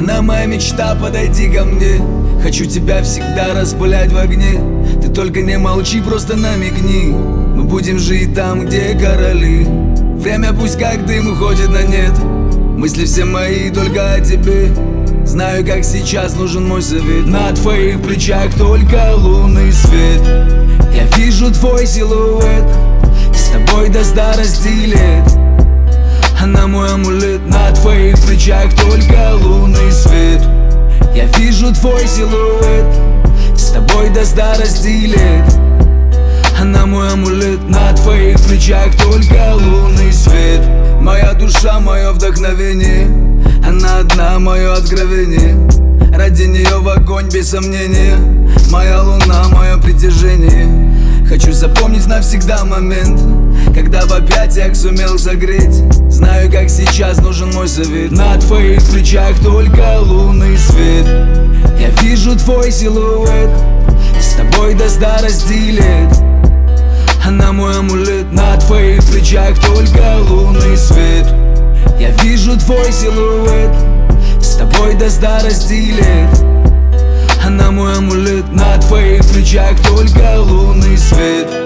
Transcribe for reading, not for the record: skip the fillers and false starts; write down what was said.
Она моя мечта, подойди ко мне. Хочу тебя всегда распылять в огне. Ты только не молчи, просто намекни. Мы будем жить там, где короли. Время пусть как дым уходит на нет. Мысли все мои только о тебе. Знаю, как сейчас нужен мой совет. На твоих плечах только лунный свет. Я вижу твой силуэт. С тобой до старости лет. Она мой амулет. На твоих плечах только лунный свет. Я вижу твой силуэт. С тобой до старости лет. Она мой амулет. На твоих плечах только лунный свет. Моя душа, мое вдохновение. Она одна, мое откровение. Ради нее в огонь без сомнения. Моя луна, мое притяжение. Хочу запомнить навсегда момент, когда в объятиях сумел согреть. Знаю, как сейчас нужен мой совет. На твоих плечах только лунный свет. Я вижу твой силуэт. С тобой до старости лет. Она мой амулет. На твоих плечах только лунный свет. Я вижу твой силуэт. С тобой до старости лет. Она мой амулет. На твоих плечах только лунный свет.